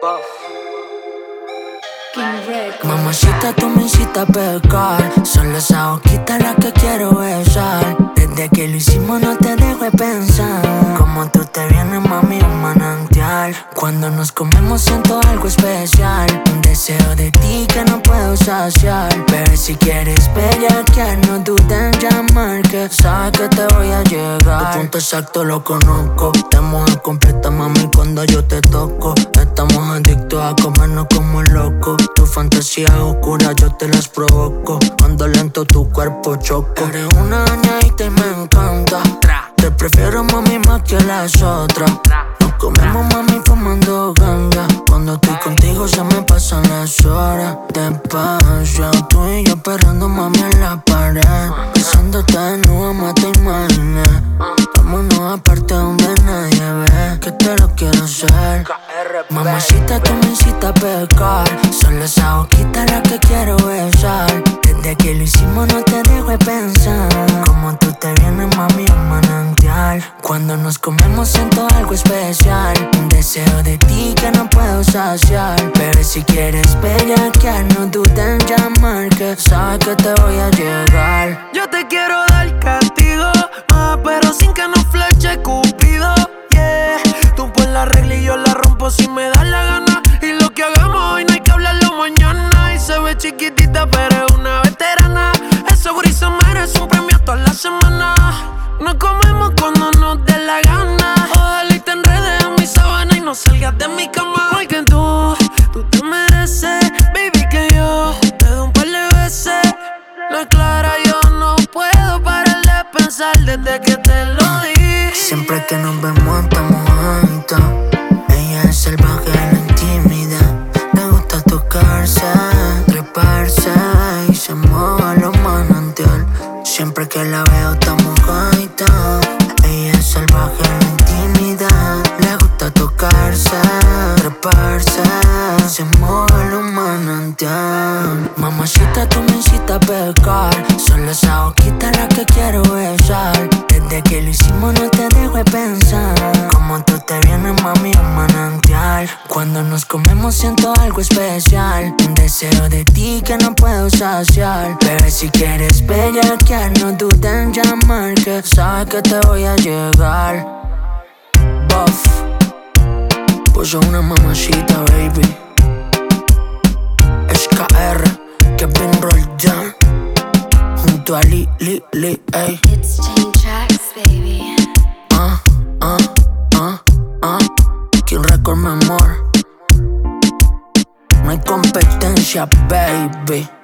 Mamacita, tú me hiciste a pecar. Son esa boquita la que quiero besar. Desde que lo hicimos no te dejo de pensar. Como tú te vienes, mami, un manantial. Cuando nos comemos siento algo especial. Un deseo de ti que no puedo saciar. Pero si quieres bellaquear, no dudes en llamar, que sabes que te voy a llegar. Tu punto exacto lo conozco. Te mojas completa, mami, cuando yo te toco. Estamos adictos a comernos como locos. Tu fantasía oscura yo te las provoco. Cuando lento tu cuerpo choco. Eres una dañadita y me encanta. Te prefiero, mami, más que las otras. Nos comemos, mami, fumando ganga. Cuando estoy contigo se me pasan las horas. Despacio, tú y yo perreando, mami, en la pared. Besándote desnuda, más te imaginé. Vámonos aparte donde nadie ve, que te lo quiero hacer. Mamacita, tú me hiciste a pecar. Solo esa boquita la que quiero besar. Desde que lo hicimos no te dejo de pensar. Como tú te vienes, mami, un manantial. Cuando nos comemos siento algo especial. Un deseo de ti que no puedo saciar. Pero si quieres bellaquear, no dudes en llamar, que sabes que te voy a llegar. Yo te quiero dar castigo, pero sin que nos fleche Cupido, yeah. Tú pon la regla y yo la rompo si me das la gana. Y lo que hagamos hoy no hay que hablarlo mañana. Y se ve chiquitita pero es una veterana. Ese booty se merece un premio toda la semana. Nos comemos cuando nos dé la gana. Ojalá y te enredes en mi sábana y no salgas de mi cama. Porque tú te mereces, baby, que yo te doy un par de veces. No es clara, yo no puedo parar de pensar desde que te lo di. Siempre que nos vemos estamos juntos. Ella es salvaje en la intimidad. Le gusta tocarse, treparse y se moja los manantial. Siempre que la veo estamos juntos. Ella es salvaje en la intimidad. Le gusta tocarse, treparse y se moja los manantial. Mamacita, tú me hiciste a pecar. Solo esa boquita la que quiero besar. Desde que lo hicimos no te dejo de pensar. Como tú te vienes, mami, un manantial. Cuando nos comemos siento algo especial. Un deseo de ti que no puedo saciar. Pero si quieres bellaquear, no dudes en llamar, que sabes que te voy a llegar. Buff, puso una mamacita, baby. SKR, Kevin Roldan, junto a Li, ey. It's Chain Tracks, baby. King Record, mi amor. No hay competencia, baby.